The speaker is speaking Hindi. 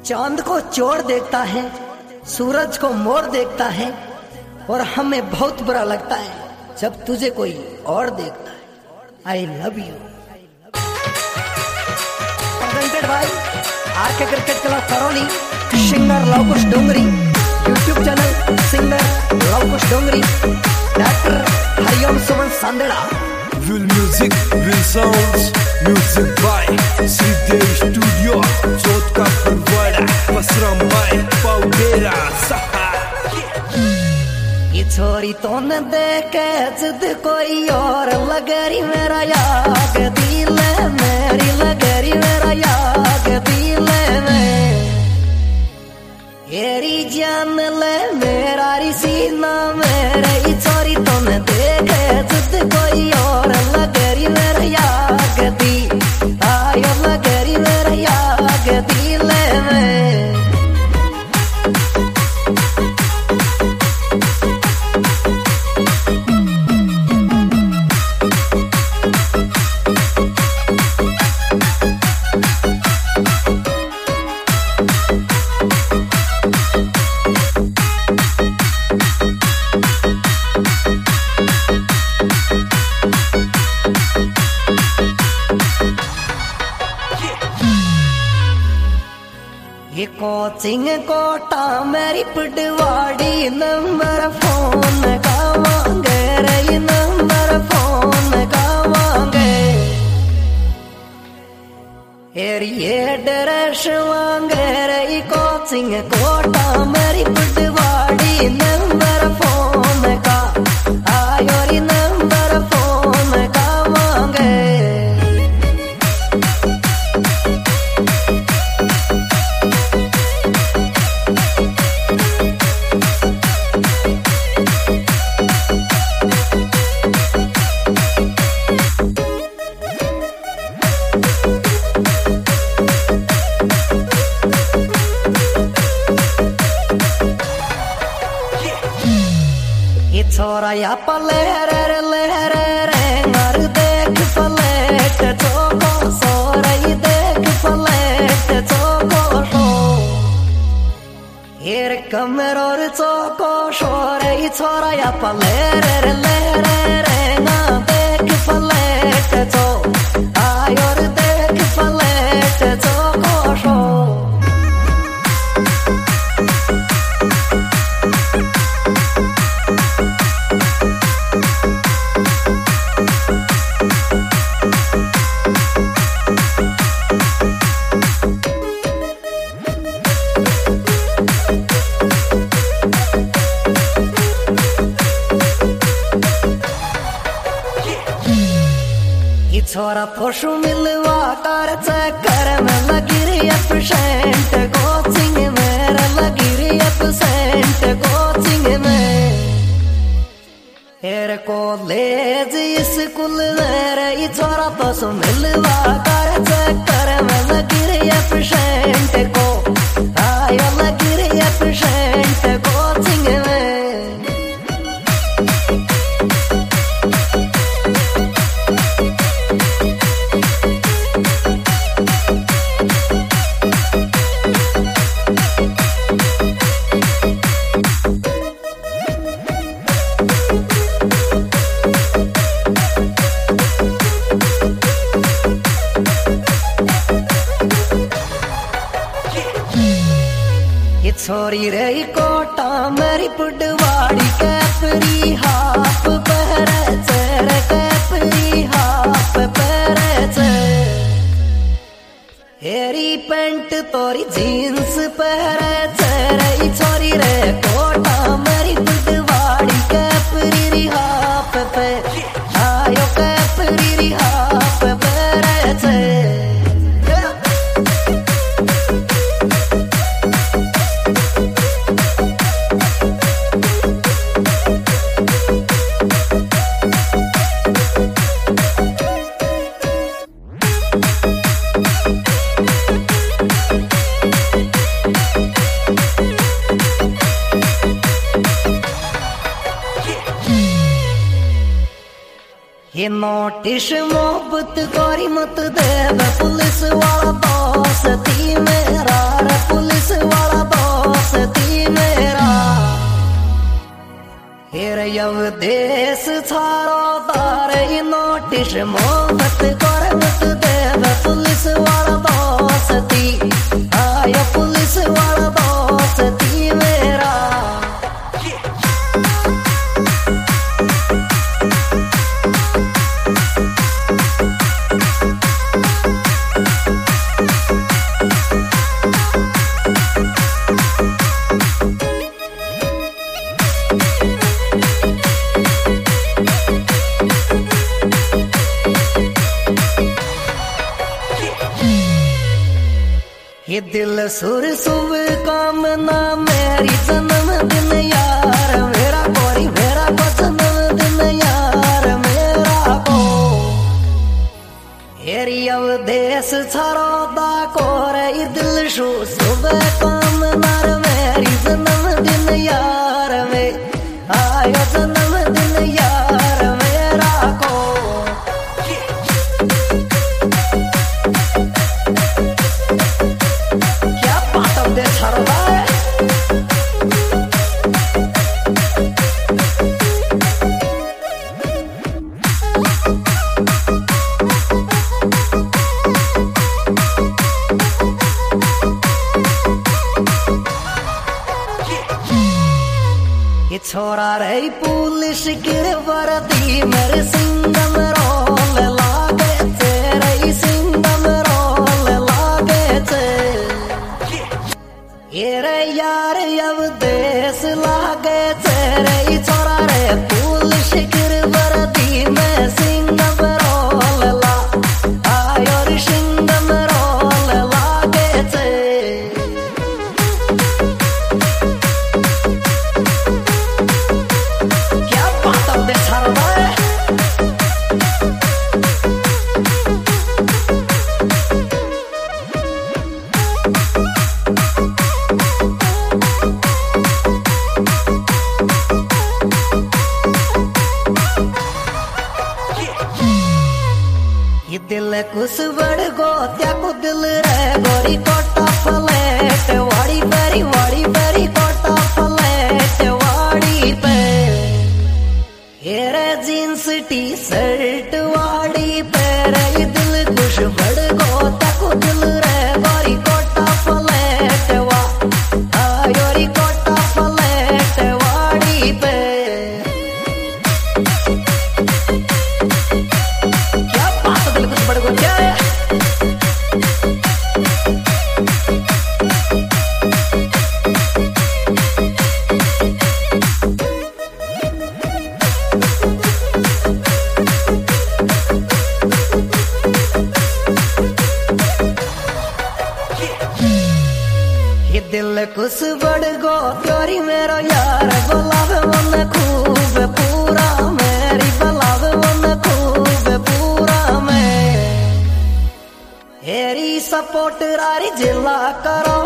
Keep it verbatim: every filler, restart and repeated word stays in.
चांद को चोर देखता है, सूरज को मोर देखता है, और हमें बहुत बुरा लगता है जब तुझे कोई और देखता है। I love you. Presented by R K cricket club Karauli, singer Luvkush Dongri, YouTube channel singer Luvkush Dongri, director Hariom Suman Sandera. Real music, real sounds, music by Sidhe Studio, जोत का परवाड़ा, पसरम भाई, पाउडेरा, सहा। ये छोरी तो न देखे जिद कोई और लगरी मेरा याग दिल मेरी लगरी मेरा याग दिल में येरी जान ले मेरा सीना मेरे। ये छोरी तो न देखे जिद कोई और लगरी मेरा याग दी आयो लगरी मेरा याग दिल में। ये कोचिंग कोटा मेरी पटवाड़ी नंबर फोन का मांगे रे नंबर फोन का मांगे ये ड्रेस मांगे रे कोचिंग कोटा मेरी पटवाड़ी नंबर फोन का आयो रे नंबर फोन का मांगे। छोरा या पलेरे रे लेरे रे मर देख पलेट चोको सोरई देख पलेट चोको शो हेर कमरोर चोको शोरई छोरा या पलेरे रे लेरे रे ना देख पलेट चो आयोर देख पलेट चोको शो। छोरा पशु मिलवा कर चक्कर में लगी रही एब्सेंट कोचिंग में लगी रही एब्सेंट कोचिंग में हेर कॉलेज स्कूल में छोरा पशु मिलवा कर चक्कर में लगी रही एब्सेंट को आयो लगी रही एब्सेंट कोचिंग में। छोरी रे कोटा मेरी पटवाड़ी कैपरी हाफ पहरे चेर कैपरी हाफ पहरे चेर हेरी पेंट तोरी जीन्स पहरे चेर। छोरी रे कोटा मेरी पटवाड़ी कैपरी हाफ पे आयो कैपरी हाफ पहरे चेर। ये नोटिस मोहब्बत करी मत देव पुलिस वाला दोस्ती मेरा रे पुलिस अवदेश छारो तारे नोटिस मोहब्बत कर मत देव पुलिस वाला दोस्ती आयो पुलिस वाला दोस्ती मेरा ये दिल सुर सुब कामना मेरी जन्मदिन यार मेरा गोरी मेरा को जन्मदिन यार मेरा को हेरी अवदेश छारो दा को रे दिल शु सुब कामना मेरी जन्मदिन यार में आयो जन्मदिन यार मेरा को ये छोरा रे पुलिस की वर्दी मेरे सिंगम रोल लागे तेरे सिंगम रोल लागे ते ये रे यार अवदेश लागे तेरे छोरा रे पुलिस की वर्दी में सिंगम रोल ला आयो रे सिंगम रोल लागे ते ये दिल कुछ बड़ गो त्या को दिल रे गोरी कोटा फ्लैट वाड़ी पेरी वाड़ी पेरी कोटा फ्लैट वाड़ी पे ये रे जींस टी शर्ट वाड़ी पे रे दिल कुछ बड़ गो त्या को दिल रे गोरी कोटा फ्लैट वा आयो री कोटा फ्लैट वाड़ी पे बड़ को क्या है ये दिल कुछ बड़ गो प्यारी मेरा यार बुलावे मन खूब पूरा मेरी बुलावे मन खूब पूरा में हेरी सपोर्ट रारी जिला करो